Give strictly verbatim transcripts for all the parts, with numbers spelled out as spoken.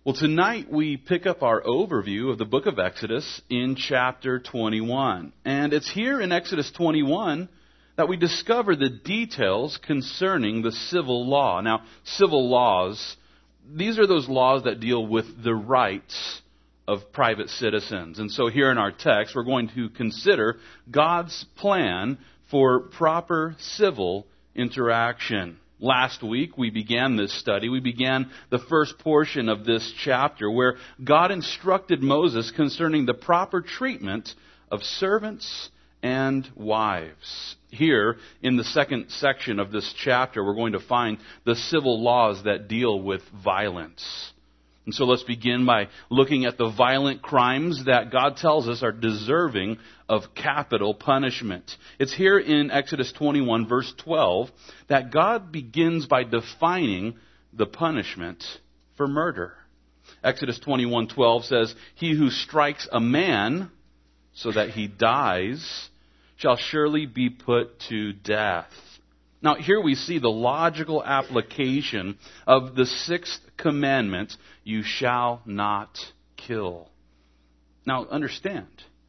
Well, tonight we pick up our overview of the book of Exodus in chapter twenty-one. And it's here in Exodus twenty-one that we discover the details concerning the civil law. Now, civil laws, these are those laws that deal with the rights of private citizens. And so here in our text, we're going to consider God's plan for proper civil interaction. Last week, we began this study. We began the first portion of this chapter where God instructed Moses concerning the proper treatment of servants and wives. Here, in the second section of this chapter, we're going to find the civil laws that deal with violence. And so let's begin by looking at the violent crimes that God tells us are deserving of capital punishment. It's here in Exodus twenty-one, verse twelve, that God begins by defining the punishment for murder. Exodus twenty-one twelve says, "He who strikes a man so that he dies shall surely be put to death." Now, here we see the logical application of the sixth commandment, "You shall not kill." Now, understand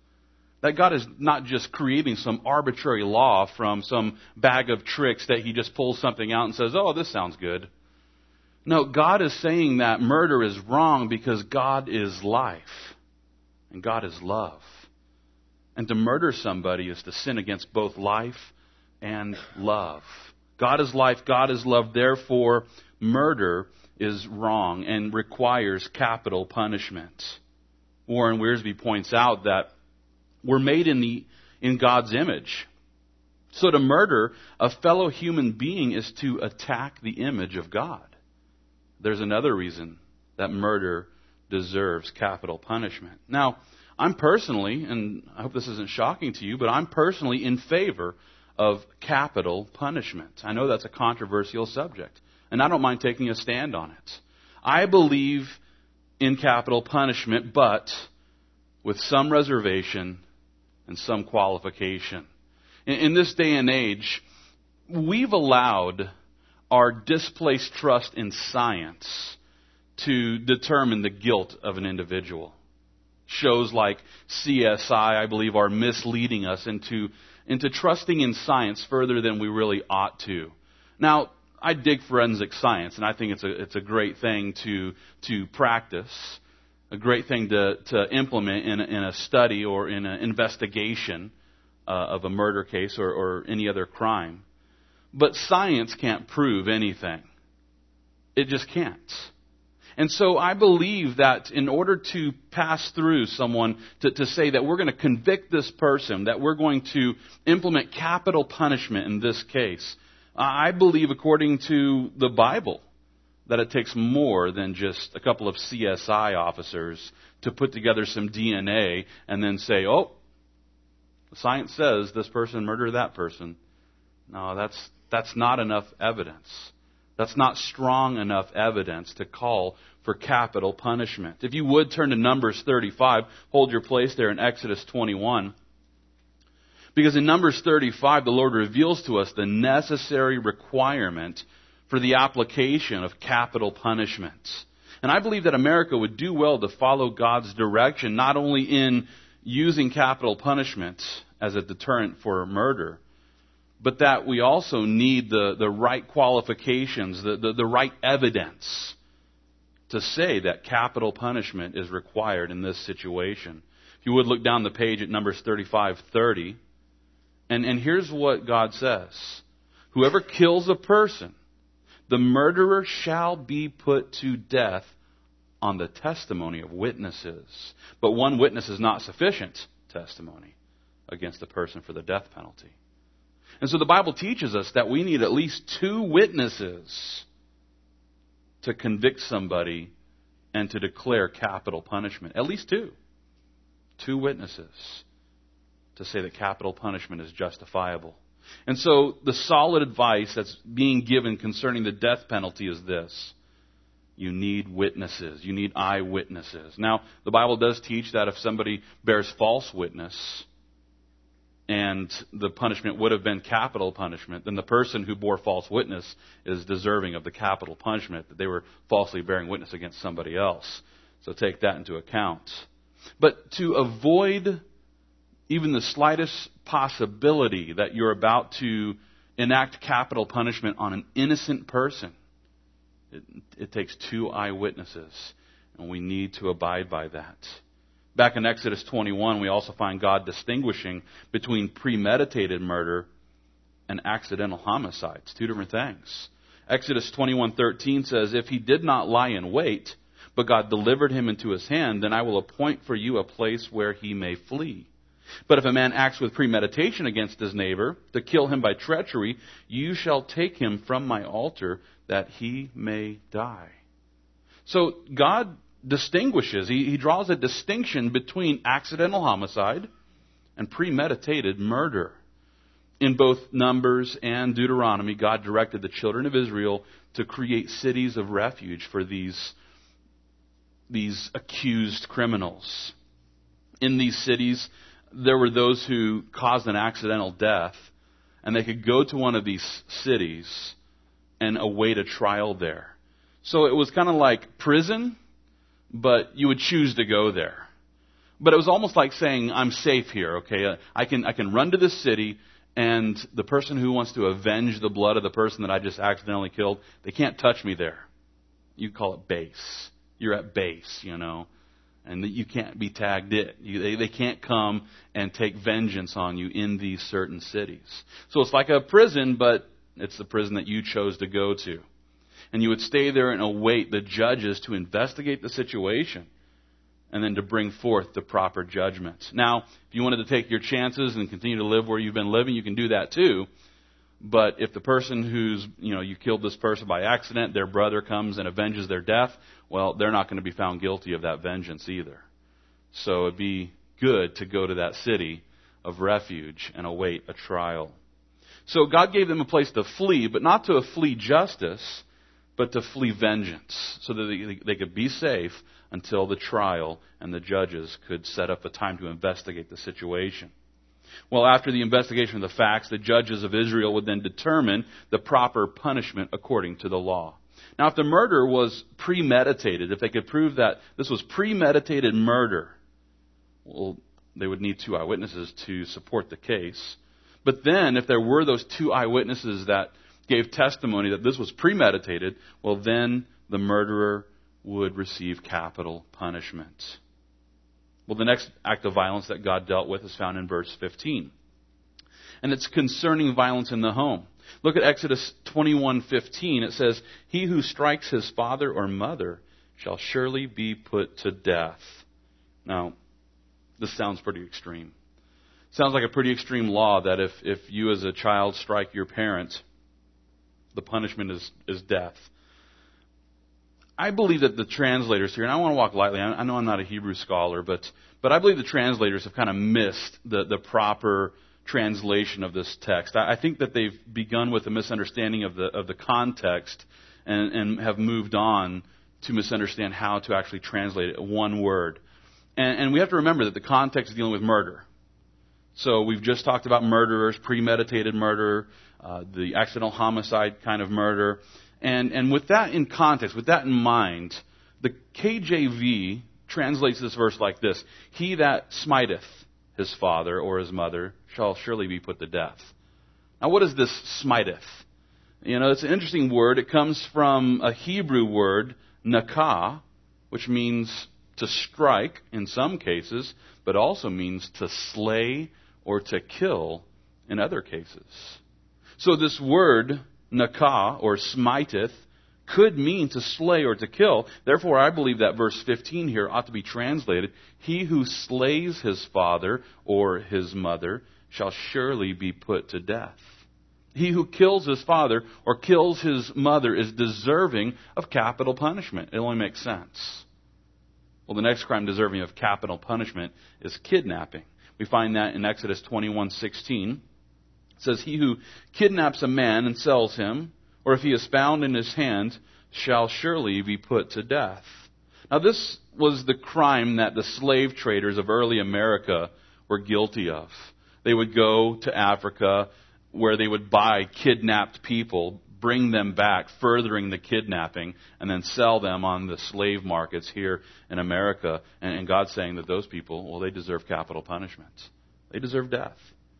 that God is not just creating some arbitrary law from some bag of tricks that He just pulls something out and says, "Oh, this sounds good." No, God is saying that murder is wrong because God is life and God is love. And to murder somebody is to sin against both life and love. God is life, God is love, therefore murder is wrong and requires capital punishment. Warren Wiersbe points out that we're made in the in God's image. So to murder a fellow human being is to attack the image of God. There's another reason that murder deserves capital punishment. Now, I'm personally, and I hope this isn't shocking to you, but I'm personally in favor of capital punishment. I know that's a controversial subject, and I don't mind taking a stand on it. I believe in capital punishment, but with some reservation and some qualification. In, in this day and age, we've allowed our displaced trust in science to determine the guilt of an individual. Shows like C S I, I believe, are misleading us into into trusting in science further than we really ought to. Now, I dig forensic science, and I think it's a it's a great thing to to practice, a great thing to to implement in a, in a study or in an investigation uh, of a murder case or, or any other crime. But science can't prove anything. It just can't. And so I believe that in order to pass through someone, to, to say that we're going to convict this person, that we're going to implement capital punishment in this case, I believe, according to the Bible, that it takes more than just a couple of C S I officers to put together some D N A and then say, "Oh, science says this person murdered that person." No, that's that's not enough evidence. That's not strong enough evidence to call for capital punishment. If you would turn to Numbers thirty-five, hold your place there in Exodus twenty-one. Because in Numbers thirty-five, the Lord reveals to us the necessary requirement for the application of capital punishment. And I believe that America would do well to follow God's direction, not only in using capital punishment as a deterrent for murder, but that we also need the, the right qualifications, the, the, the right evidence to say that capital punishment is required in this situation. If you would look down the page at Numbers thirty-five thirty, and, and here's what God says. "Whoever kills a person, the murderer shall be put to death on the testimony of witnesses. But one witness is not sufficient testimony against the person for the death penalty." And so the Bible teaches us that we need at least two witnesses to convict somebody and to declare capital punishment. At least two. Two witnesses to say that capital punishment is justifiable. And so the solid advice that's being given concerning the death penalty is this. You need witnesses. You need eyewitnesses. Now, the Bible does teach that if somebody bears false witness and the punishment would have been capital punishment, then the person who bore false witness is deserving of the capital punishment, that they were falsely bearing witness against somebody else. So take that into account. But to avoid even the slightest possibility that you're about to enact capital punishment on an innocent person, it, it takes two eyewitnesses, and we need to abide by that. Back in Exodus twenty-one, we also find God distinguishing between premeditated murder and accidental homicides. Two different things. Exodus twenty-one thirteen says, "If he did not lie in wait, but God delivered him into his hand, then I will appoint for you a place where he may flee. But if a man acts with premeditation against his neighbor to kill him by treachery, you shall take him from my altar that he may die." So God distinguishes, he, he draws a distinction between accidental homicide and premeditated murder. In both Numbers and Deuteronomy, God directed the children of Israel to create cities of refuge for these, these accused criminals. In these cities, there were those who caused an accidental death, and they could go to one of these cities and await a trial there. So it was kind of like prison, but you would choose to go there. But it was almost like saying, I'm safe here, okay? I can I can run to this city, and the person who wants to avenge the blood of the person that I just accidentally killed, they can't touch me there. You call it base. You're at base, you know, and you can't be tagged it. You, they, they can't come and take vengeance on you in these certain cities. So it's like a prison, but it's the prison that you chose to go to. And you would stay there and await the judges to investigate the situation and then to bring forth the proper judgment. Now, if you wanted to take your chances and continue to live where you've been living, you can do that too. But if the person who's, you know, you killed this person by accident, their brother comes and avenges their death, well, they're not going to be found guilty of that vengeance either. So it'd be good to go to that city of refuge and await a trial. So God gave them a place to flee, but not to flee justice, but to flee vengeance, so that they, they could be safe until the trial and the judges could set up a time to investigate the situation. Well, after the investigation of the facts, the judges of Israel would then determine the proper punishment according to the law. Now, if the murder was premeditated, if they could prove that this was premeditated murder, well, they would need two eyewitnesses to support the case. But then, if there were those two eyewitnesses that gave testimony that this was premeditated, well, then the murderer would receive capital punishment. Well, the next act of violence that God dealt with is found in verse fifteen. And it's concerning violence in the home. Look at Exodus twenty-one fifteen. It says, "He who strikes his father or mother shall surely be put to death." Now, this sounds pretty extreme. Sounds like a pretty extreme law that if, if you as a child strike your parent, the punishment is, is death. I believe that the translators here, and I want to walk lightly, I know I'm not a Hebrew scholar, but, but I believe the translators have kind of missed the, the proper translation of this text. I, I think that they've begun with a misunderstanding of the, of the context and, and have moved on to misunderstand how to actually translate it, one word. And, and we have to remember that the context is dealing with murder. So we've just talked about murderers, premeditated murder, uh, the accidental homicide kind of murder. And, and with that in context, with that in mind, the K J V translates this verse like this: "He that smiteth his father or his mother shall surely be put to death." Now, what is this smiteth? You know, it's an interesting word. It comes from a Hebrew word, nakah, which means to strike in some cases, but also means to slay or to kill in other cases. So this word, nakah, or smiteth, could mean to slay or to kill. Therefore, I believe that verse fifteen here ought to be translated, "He who slays his father or his mother shall surely be put to death." He who kills his father or kills his mother is deserving of capital punishment. It only makes sense. Well, the next crime deserving of capital punishment is kidnapping. We find that in Exodus twenty-one sixteen. It says, "He who kidnaps a man and sells him, or if he is found in his hand, shall surely be put to death." Now, this was the crime that the slave traders of early America were guilty of. They would go to Africa where they would buy kidnapped people, bring them back, furthering the kidnapping, and then sell them on the slave markets here in America. And, and God's saying that those people, well, they deserve capital punishment. They deserve death.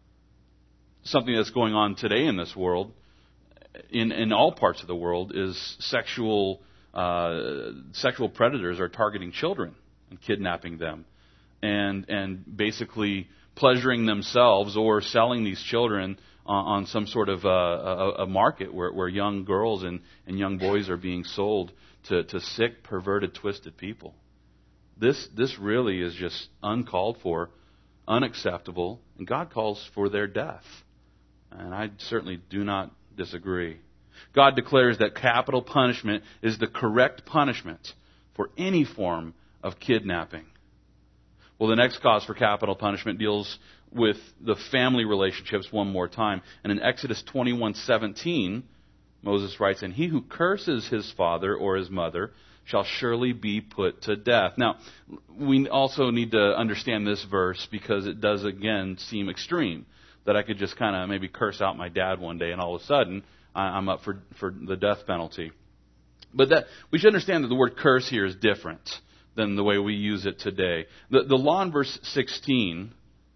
Something that's going on today in this world, in, in all parts of the world, is sexual uh, sexual predators are targeting children and kidnapping them, and and basically pleasuring themselves or selling these children on, on some sort of uh, a, a market where, where young girls and, and young boys are being sold to, to sick, perverted, twisted people. This this really is just uncalled for, unacceptable, and God calls for their death. And I certainly do not disagree. God declares that capital punishment is the correct punishment for any form of kidnapping. Well, the next cause for capital punishment deals with the family relationships one more time. And in Exodus twenty-one seventeen, Moses writes, "And he who curses his father or his mother shall surely be put to death." Now, we also need to understand this verse because it does, again, seem extreme. That I could just kind of maybe curse out my dad one day and all of a sudden I'm up for, for the death penalty. But that we should understand that the word curse here is different than the way we use it today. The, the law in verse sixteen,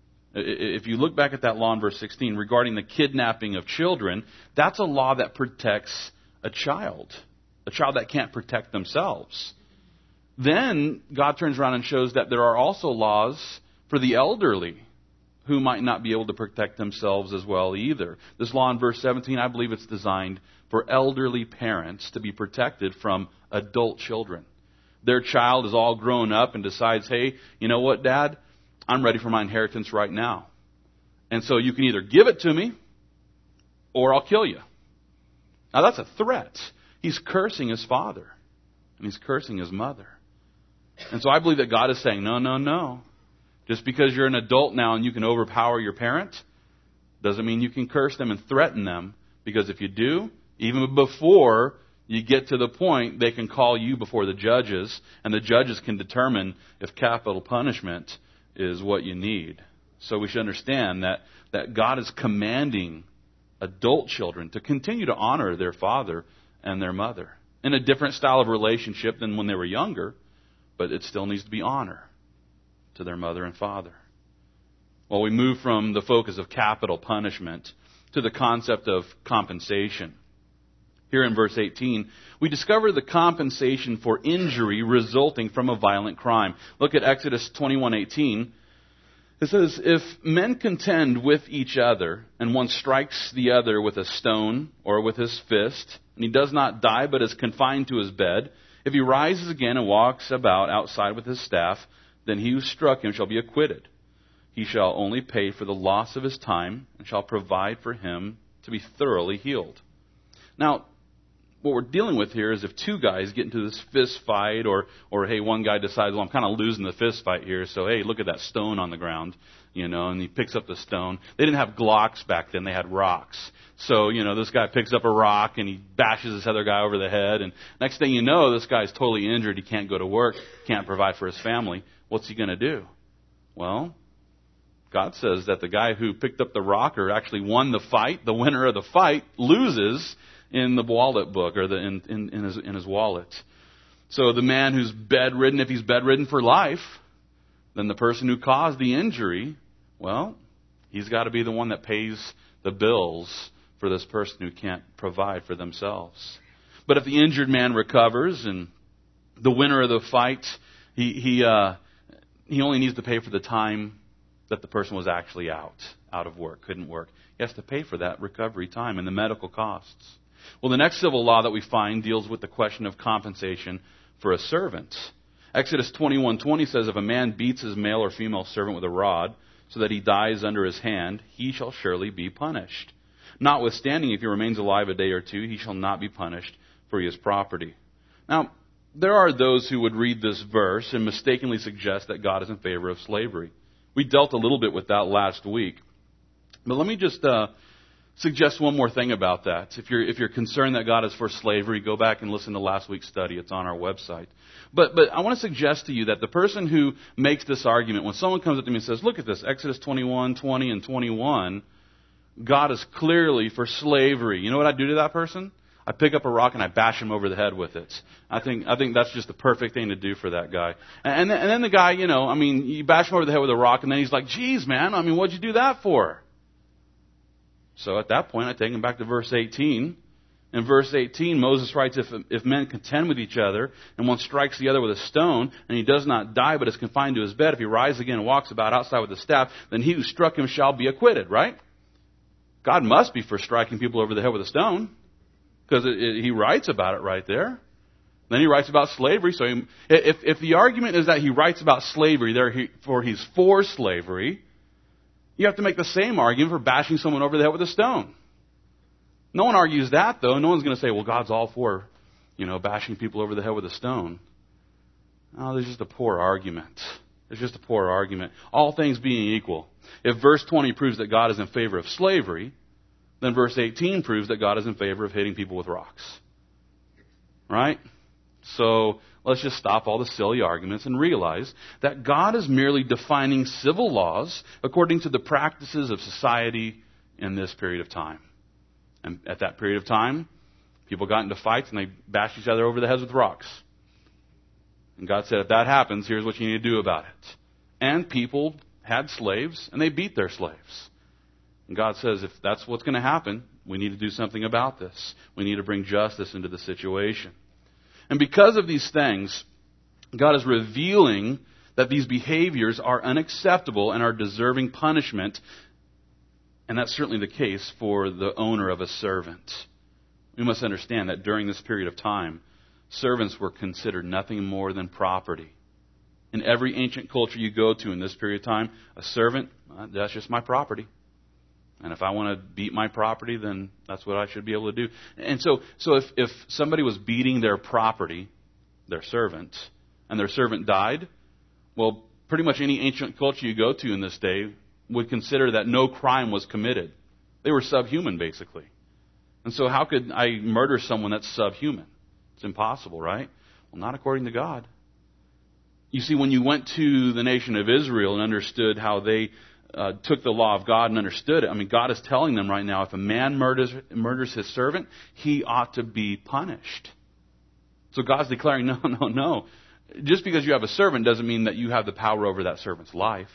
if you look back at that law in verse sixteen regarding the kidnapping of children, that's a law that protects a child, a child that can't protect themselves. Then God turns around and shows that there are also laws for the elderly who might not be able to protect themselves as well either. This law in verse seventeen, I believe it's designed for elderly parents to be protected from adult children. Their child is all grown up and decides, hey, you know what, Dad? I'm ready for my inheritance right now. And so you can either give it to me or I'll kill you. Now that's a threat. He's cursing his father and he's cursing his mother. And so I believe that God is saying, no, no, no. Just because you're an adult now and you can overpower your parent doesn't mean you can curse them and threaten them. Because if you do, even before you get to the point, they can call you before the judges, and the judges can determine if capital punishment is what you need. So we should understand that, that God is commanding adult children to continue to honor their father and their mother in a different style of relationship than when they were younger, but it still needs to be honor to their mother and father. Well, we move from the focus of capital punishment to the concept of compensation. Here in verse eighteen, we discover the compensation for injury resulting from a violent crime. Look at Exodus twenty-one eighteen. It says, "If men contend with each other, and one strikes the other with a stone or with his fist, and he does not die but is confined to his bed, if he rises again and walks about outside with his staff, then he who struck him shall be acquitted. He shall only pay for the loss of his time, and shall provide for him to be thoroughly healed." Now, what we're dealing with here is if two guys get into this fist fight, or, or hey, one guy decides, well, I'm kind of losing the fist fight here, so hey, look at that stone on the ground, you know, and he picks up the stone. They didn't have Glocks back then, they had rocks. So, you know, this guy picks up a rock and he bashes this other guy over the head, and next thing you know, this guy's totally injured, he can't go to work, can't provide for his family. What's he going to do? Well, God says that the guy who picked up the rock or actually won the fight, the winner of the fight, loses in the wallet book or the in, in, in his in his wallet. So the man who's bedridden, if he's bedridden for life, then the person who caused the injury, well, he's got to be the one that pays the bills for this person who can't provide for themselves. But if the injured man recovers and the winner of the fight, he he uh, he only needs to pay for the time that the person was actually out, out of work, couldn't work. He has to pay for that recovery time and the medical costs. Well, the next civil law that we find deals with the question of compensation for a servant. Exodus twenty-one twenty says, "If a man beats his male or female servant with a rod, so that he dies under his hand, he shall surely be punished. Notwithstanding, if he remains alive a day or two, he shall not be punished for his property." Now, there are those who would read this verse and mistakenly suggest that God is in favor of slavery. We dealt a little bit with that last week. But let me just uh, suggest one more thing about that. If you're if you're concerned that God is for slavery, go back and listen to last week's study. It's on our website. But but I want to suggest to you that the person who makes this argument, when someone comes up to me and says, look at this, Exodus twenty-one, twenty, and twenty-one, God is clearly for slavery. You know what I do to that person? I pick up a rock and I bash him over the head with it. I think I think that's just the perfect thing to do for that guy. And, and, then, and then the guy, you know, I mean, you bash him over the head with a rock, and then he's like, geez, man, I mean, what'd you do that for? So at that point, I take him back to verse eighteen. In verse eighteen, Moses writes, if, if men contend with each other, and one strikes the other with a stone, and he does not die, but is confined to his bed, if he rises again and walks about outside with a staff, then he who struck him shall be acquitted, right? God must be for striking people over the head with a stone, because it, it, he writes about it right there. Then he writes about slavery. So he, if, if the argument is that he writes about slavery, therefore he's for slavery, you have to make the same argument for bashing someone over the head with a stone. No one argues that, though. No one's going to say, well, God's all for, you know, bashing people over the head with a stone. No, there's just a poor argument. There's just a poor argument. All things being equal. If verse twenty proves that God is in favor of slavery, then verse eighteen proves that God is in favor of hitting people with rocks. Right? So let's just stop all the silly arguments and realize that God is merely defining civil laws according to the practices of society in this period of time. And at that period of time, people got into fights and they bashed each other over the heads with rocks. And God said, if that happens, here's what you need to do about it. And people had slaves and they beat their slaves. And God says, if that's what's going to happen, we need to do something about this. We need to bring justice into the situation. And because of these things, God is revealing that these behaviors are unacceptable and are deserving punishment. And that's certainly the case for the owner of a servant. We must understand that during this period of time, servants were considered nothing more than property. In every ancient culture you go to in this period of time, a servant, uh, that's just my property. And if I want to beat my property, then that's what I should be able to do. And so, so if, if somebody was beating their property, their servant, and their servant died, well, pretty much any ancient culture you go to in this day would consider that no crime was committed. They were subhuman, basically. And so how could I murder someone that's subhuman? It's impossible, right? Well, not according to God. You see, when you went to the nation of Israel and understood how they uh, took the law of God and understood it, I mean, God is telling them right now, if a man murders, murders his servant, he ought to be punished. So God's declaring, no, no, no. Just because you have a servant doesn't mean that you have the power over that servant's life.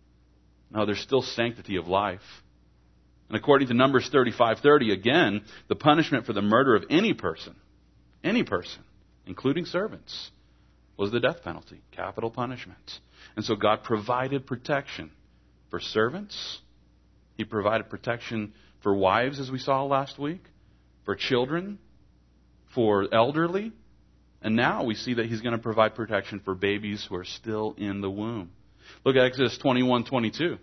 No, there's still sanctity of life. And according to Numbers thirty-five thirty, again, the punishment for the murder of any person, any person, including servants, was the death penalty, capital punishment. And so God provided protection for servants. He provided protection for wives, as we saw last week, for children, for elderly. And now we see that He's going to provide protection for babies who are still in the womb. Look at Exodus twenty-one twenty-two.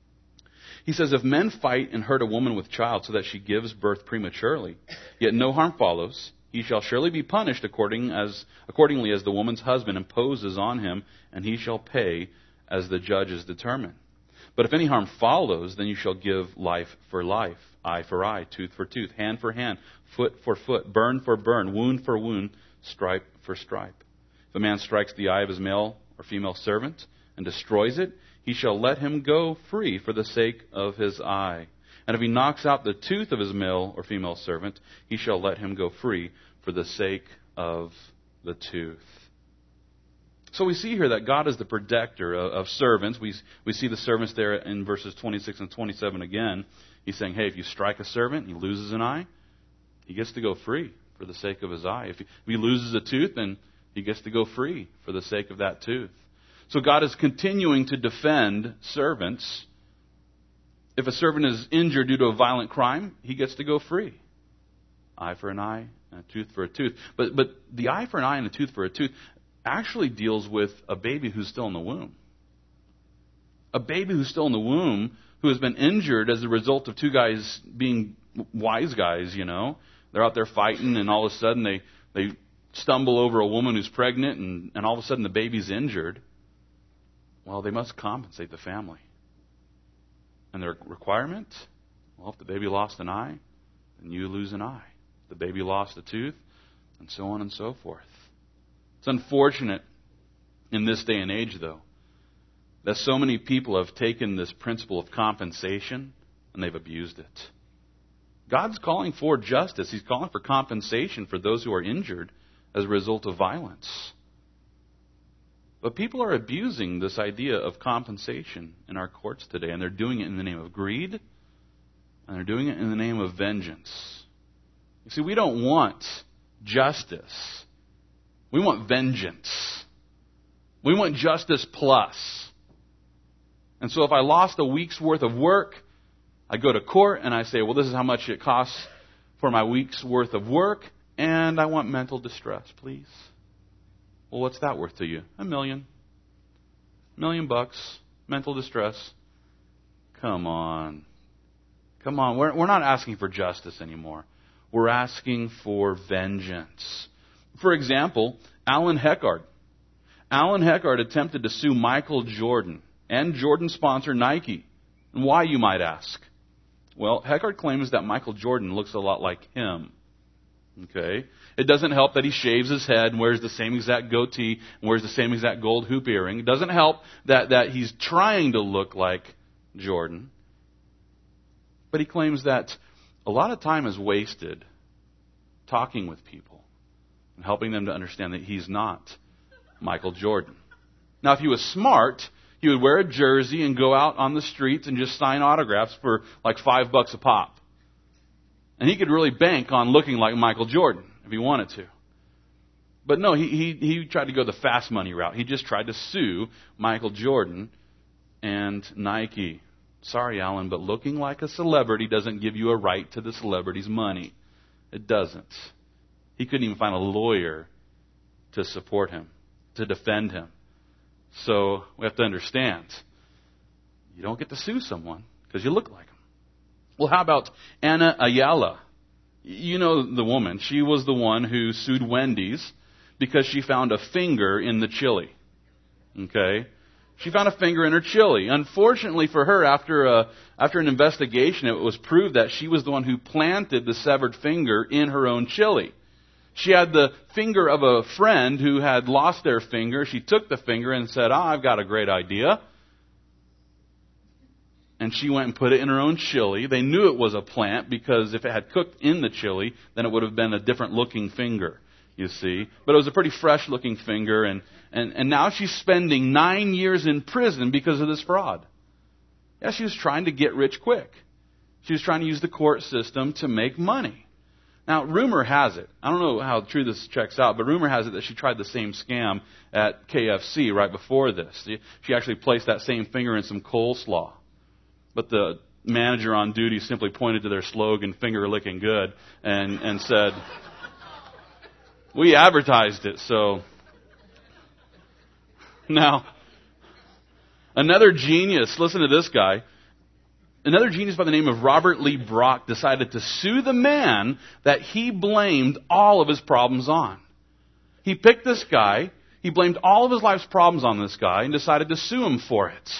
He says, if men fight and hurt a woman with child so that she gives birth prematurely, yet no harm follows, he shall surely be punished according as, accordingly as the woman's husband imposes on him, and he shall pay as the judges determine. But if any harm follows, then you shall give life for life, eye for eye, tooth for tooth, hand for hand, foot for foot, burn for burn, wound for wound, stripe for stripe. If a man strikes the eye of his male or female servant and destroys it, he shall let him go free for the sake of his eye. And if he knocks out the tooth of his male or female servant, he shall let him go free for the sake of the tooth. So we see here that God is the protector of, of servants. We, we see the servants there in verses twenty-six and twenty-seven again. He's saying, hey, if you strike a servant and he loses an eye, he gets to go free for the sake of his eye. If he, if he loses a tooth, then he gets to go free for the sake of that tooth. So God is continuing to defend servants. If a servant is injured due to a violent crime, he gets to go free. Eye for an eye, and a tooth for a tooth. But but the eye for an eye and a tooth for a tooth actually deals with a baby who's still in the womb. A baby who's still in the womb who has been injured as a result of two guys being wise guys, you know. They're out there fighting, and all of a sudden they, they stumble over a woman who's pregnant, and, and all of a sudden the baby's injured. Well, they must compensate the family. And their requirement? Well, if the baby lost an eye, then you lose an eye. If the baby lost a tooth, and so on and so forth. It's unfortunate in this day and age, though, that so many people have taken this principle of compensation and they've abused it. God's calling for justice. He's calling for compensation for those who are injured as a result of violence. But people are abusing this idea of compensation in our courts today, and they're doing it in the name of greed, and they're doing it in the name of vengeance. You see, we don't want justice. We want vengeance. We want justice plus. And so if I lost a week's worth of work, I go to court and I say, well, this is how much it costs for my week's worth of work, and I want mental distress, please. Well, what's that worth to you? A million. A million bucks. Mental distress. Come on. Come on. We're, we're not asking for justice anymore. We're asking for vengeance. For example, Alan Heckard. Alan Heckard attempted to sue Michael Jordan and Jordan sponsor Nike. And why, you might ask? Well, Heckard claims that Michael Jordan looks a lot like him. Okay? It doesn't help that he shaves his head and wears the same exact goatee and wears the same exact gold hoop earring. It doesn't help that, that he's trying to look like Jordan. But he claims that a lot of time is wasted talking with people and helping them to understand that he's not Michael Jordan. Now, if he was smart, he would wear a jersey and go out on the streets and just sign autographs for like five bucks a pop. And he could really bank on looking like Michael Jordan if he wanted to. But no, he, he, he tried to go the fast money route. He just tried to sue Michael Jordan and Nike. Sorry, Alan, but looking like a celebrity doesn't give you a right to the celebrity's money. It doesn't. He couldn't even find a lawyer to support him, to defend him. So we have to understand, you don't get to sue someone because you look like him. Well, how about Ana Ayala? You know the woman. She was the one who sued Wendy's because she found a finger in the chili. Okay? She found a finger in her chili. Unfortunately for her, after a, after an investigation, it was proved that she was the one who planted the severed finger in her own chili. She had the finger of a friend who had lost their finger. She took the finger and said, ah, I've got a great idea. And she went and put it in her own chili. They knew it was a plant because if it had cooked in the chili, then it would have been a different looking finger, you see. But it was a pretty fresh looking finger. And, and, and now she's spending nine years in prison because of this fraud. Yeah, she was trying to get rich quick. She was trying to use the court system to make money. Now, rumor has it, I don't know how true this checks out, but rumor has it that she tried the same scam at K F C right before this. She actually placed that same finger in some coleslaw. But the manager on duty simply pointed to their slogan, finger licking good, and, and said, we advertised it, so. Now, another genius, listen to this guy. Another genius by the name of Robert Lee Brock decided to sue the man that he blamed all of his problems on. He picked this guy, he blamed all of his life's problems on this guy, and decided to sue him for it.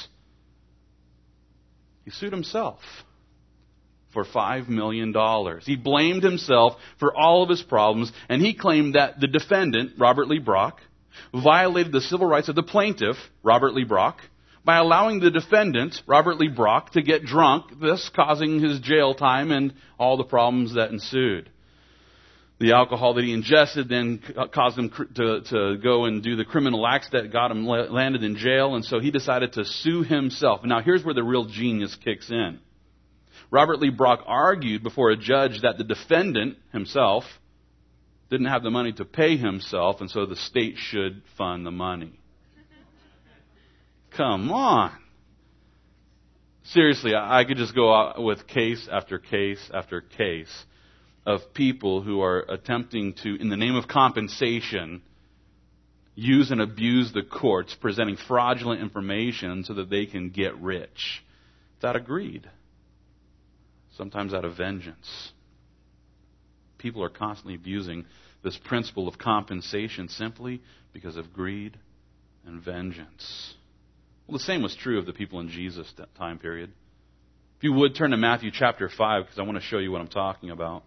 He sued himself for five million dollars. He blamed himself for all of his problems, and he claimed that the defendant, Robert Lee Brock, violated the civil rights of the plaintiff, Robert Lee Brock, by allowing the defendant, Robert Lee Brock, to get drunk, thus causing his jail time and all the problems that ensued. The alcohol that he ingested then caused him to, to go and do the criminal acts that got him landed in jail, and so he decided to sue himself. Now, here's where the real genius kicks in. Robert Lee Brock argued before a judge that the defendant himself didn't have the money to pay himself, and so the state should fund the money. Come on. Seriously, I could just go out with case after case after case of people who are attempting to, in the name of compensation, use and abuse the courts, presenting fraudulent information so that they can get rich. It's out of greed. Sometimes out of vengeance. People are constantly abusing this principle of compensation simply because of greed and vengeance. Well, the same was true of the people in Jesus' time period. If you would turn to Matthew chapter five, because I want to show you what I'm talking about.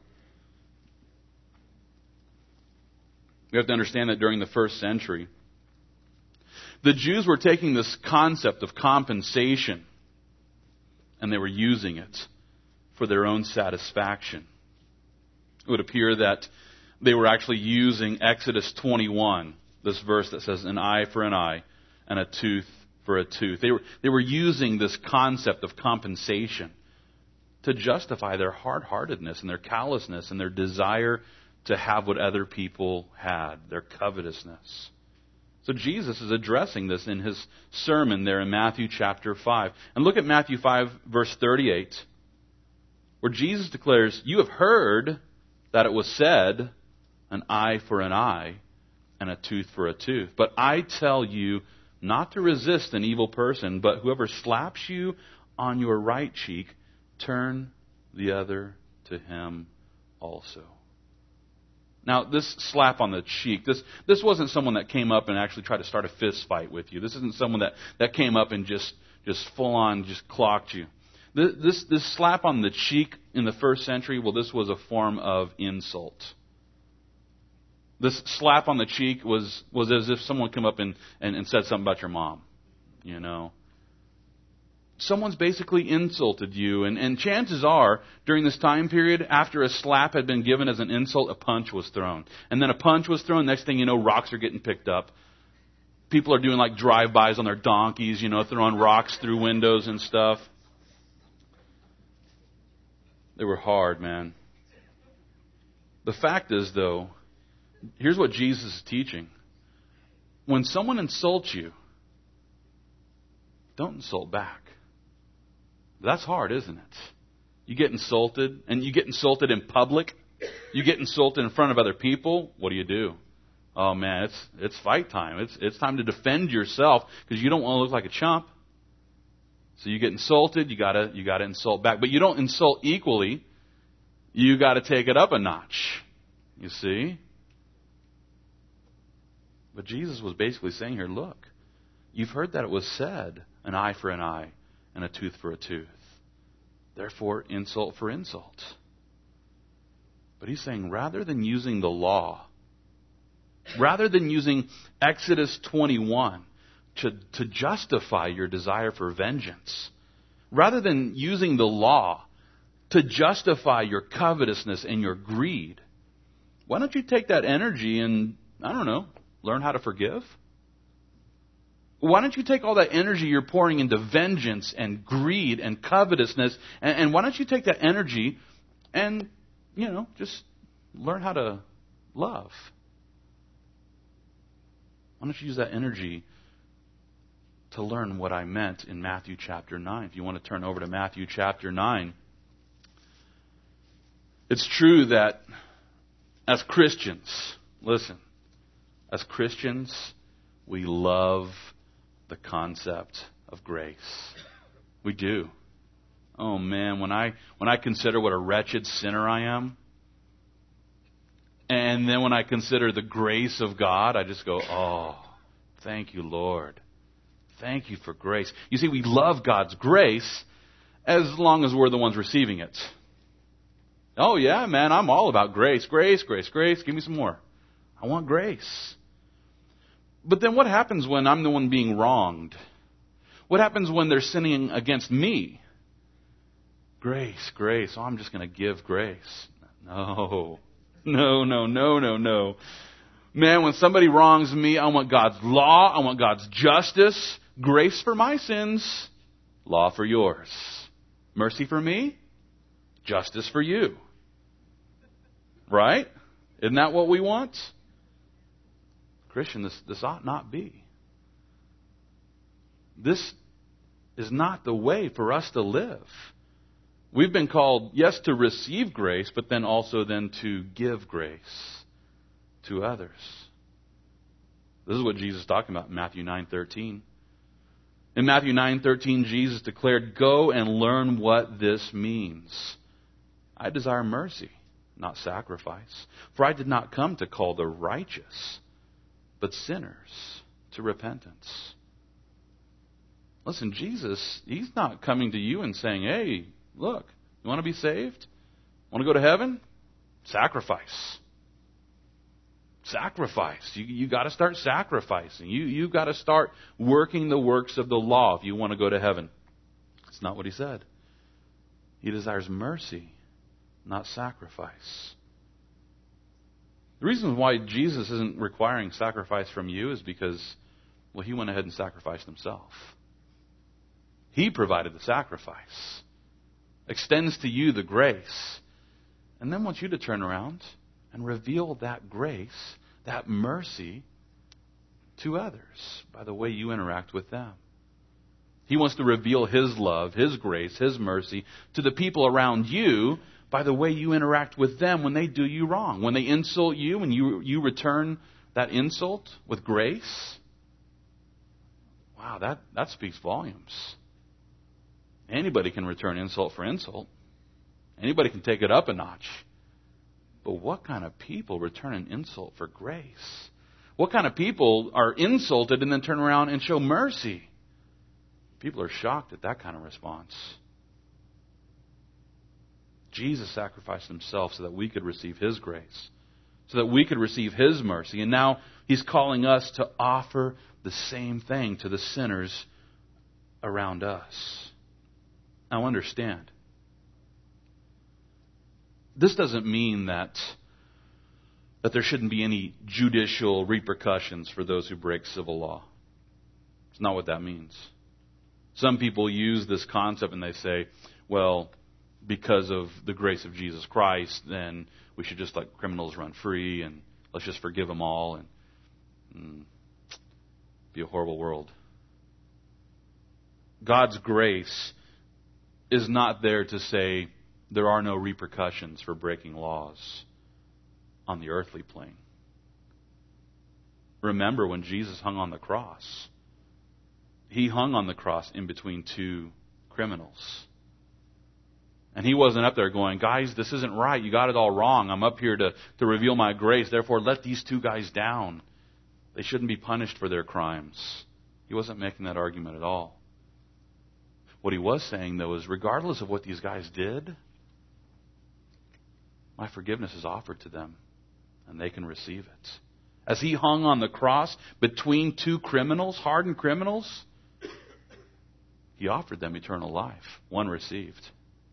You have to understand that during the first century, the Jews were taking this concept of compensation and they were using it for their own satisfaction. It would appear that they were actually using Exodus twenty-one, this verse that says an eye for an eye and a tooth for a tooth. They were, they were using this concept of compensation to justify their hard-heartedness and their callousness and their desire to have what other people had, their covetousness. So Jesus is addressing this in his sermon there in Matthew chapter five. And look at Matthew five, verse thirty-eight, where Jesus declares, "You have heard that it was said, an eye for an eye and a tooth for a tooth. But I tell you not to resist an evil person, but whoever slaps you on your right cheek, turn the other to him also." Now, this slap on the cheek, this this wasn't someone that came up and actually tried to start a fist fight with you. This isn't someone that, that came up and just, just full on just clocked you. This, this this slap on the cheek in the first century, well, this was a form of insult. This slap on the cheek was, was as if someone came up and, and, and said something about your mom, you know. Someone's basically insulted you, and, and chances are, during this time period, after a slap had been given as an insult, a punch was thrown. And then a punch was thrown, next thing you know, rocks are getting picked up. People are doing like drive-bys on their donkeys, you know, throwing rocks through windows and stuff. They were hard, man. The fact is, though, here's what Jesus is teaching. When someone insults you, don't insult back. That's hard, isn't it? You get insulted, and you get insulted in public. You get insulted in front of other people. What do you do? Oh man, it's it's fight time. It's it's time to defend yourself because you don't want to look like a chump. So you get insulted. You gotta you gotta insult back, but you don't insult equally. You got to take it up a notch. You see? But Jesus was basically saying here, look, you've heard that it was said, an eye for an eye and a tooth for a tooth. Therefore, insult for insult. But he's saying, rather than using the law, rather than using Exodus twenty-one to, to justify your desire for vengeance, rather than using the law to justify your covetousness and your greed, why don't you take that energy and, I don't know, learn how to forgive? Why don't you take all that energy you're pouring into vengeance and greed and covetousness, and, and why don't you take that energy and, you know, just learn how to love? Why don't you use that energy to learn what I meant in Matthew chapter nine? If you want to turn over to Matthew chapter nine. It's true that as Christians, listen, as Christians, we love the concept of grace. We do. Oh man, when I when I consider what a wretched sinner I am, and then when I consider the grace of God, I just go, oh, thank you, Lord. Thank you for grace. You see, we love God's grace as long as we're the ones receiving it. Oh yeah, man, I'm all about grace, grace, grace, grace. Give me some more. I want grace. But then what happens when I'm the one being wronged? What happens when they're sinning against me? Grace, grace. Oh, I'm just going to give grace. No. No, no, no, no, no. Man, when somebody wrongs me, I want God's law. I want God's justice. Grace for my sins. Law for yours. Mercy for me. Justice for you. Right? Isn't that what we want? Christian, this, this ought not be. This is not the way for us to live. We've been called, yes, to receive grace, but then also then to give grace to others. This is what Jesus is talking about in Matthew nine thirteen. In Matthew nine thirteen, Jesus declared, "Go and learn what this means. I desire mercy, not sacrifice. For I did not come to call the righteous, but sinners to repentance." Listen, Jesus, He's not coming to you and saying, "Hey, Look, you want to be saved? Want to go to heaven? Sacrifice. Sacrifice. You you got to start sacrificing. You you got to start working the works of the law if you want to go to heaven. That's not what he said. He desires mercy, not sacrifice. The reason why Jesus isn't requiring sacrifice from you is because, well, he went ahead and sacrificed himself. He provided the sacrifice, extends to you the grace, and then wants you to turn around and reveal that grace, that mercy, to others by the way you interact with them. He wants to reveal his love, his grace, his mercy to the people around you by the way you interact with them when they do you wrong. When they insult you and you, you return that insult with grace. Wow, that, that speaks volumes. Anybody can return insult for insult. Anybody can take it up a notch. But what kind of people return an insult for grace? What kind of people are insulted and then turn around and show mercy? People are shocked at that kind of response. Jesus sacrificed himself so that we could receive his grace, so that we could receive his mercy. And now he's calling us to offer the same thing to the sinners around us. Now understand, this doesn't mean that, that there shouldn't be any judicial repercussions for those who break civil law. It's not what that means. Some people use this concept and they say, well, because of the grace of Jesus Christ, then we should just let criminals run free and let's just forgive them all and, and be a horrible world. God's grace is not there to say there are no repercussions for breaking laws on the earthly plane. Remember when Jesus hung on the cross, he hung on the cross in between two criminals. And he wasn't up there going, guys, this isn't right. You got it all wrong. I'm up here to, to reveal my grace. Therefore, let these two guys down. They shouldn't be punished for their crimes. He wasn't making that argument at all. What he was saying, though, is regardless of what these guys did, my forgiveness is offered to them, and they can receive it. As he hung on the cross between two criminals, hardened criminals, he offered them eternal life. One received.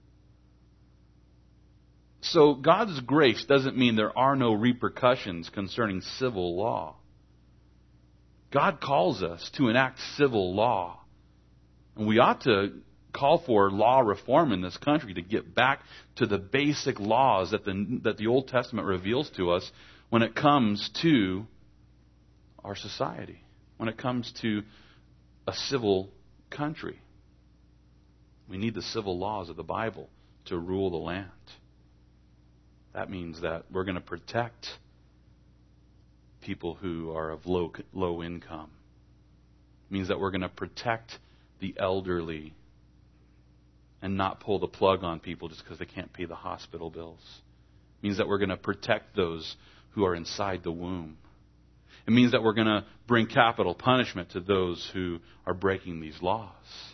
So God's grace doesn't mean there are no repercussions concerning civil law. God calls us to enact civil law. And we ought to call for law reform in this country to get back to the basic laws that the, that the Old Testament reveals to us when it comes to our society, when it comes to a civil country. We need the civil laws of the Bible to rule the land. That means that we're going to protect people who are of low low income. It means that we're going to protect the elderly and not pull the plug on people just because they can't pay the hospital bills. It means that we're going to protect those who are inside the womb. It means that we're going to bring capital punishment to those who are breaking these laws.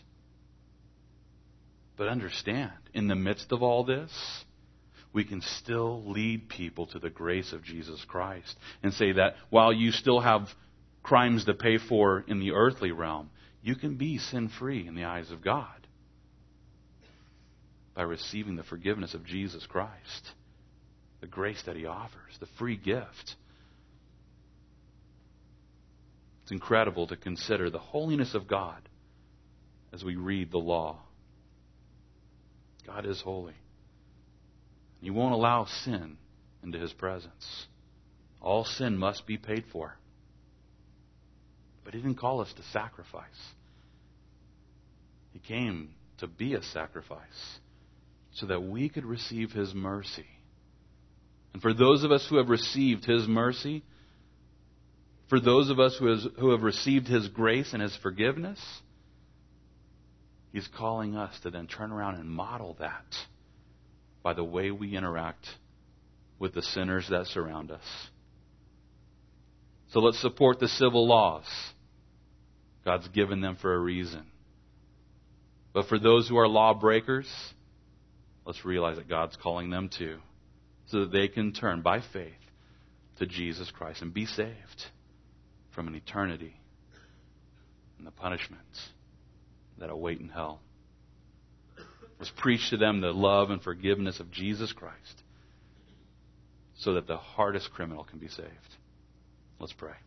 But understand, in the midst of all this, we can still lead people to the grace of Jesus Christ and say that while you still have crimes to pay for in the earthly realm, you can be sin-free in the eyes of God by receiving the forgiveness of Jesus Christ, the grace that he offers, the free gift. It's incredible to consider the holiness of God as we read the law. God is holy. He won't allow sin into his presence. All sin must be paid for. But he didn't call us to sacrifice. He came to be a sacrifice so that we could receive his mercy. And for those of us who have received his mercy, for those of us who, has, who have received his grace and his forgiveness, he's calling us to then turn around and model that by the way we interact with the sinners that surround us. So let's support the civil laws. God's given them for a reason. But for those who are lawbreakers, let's realize that God's calling them too, so that they can turn by faith to Jesus Christ and be saved from an eternity and the punishments that await in hell. Let's preach to them the love and forgiveness of Jesus Christ so that the hardest criminal can be saved. Let's pray.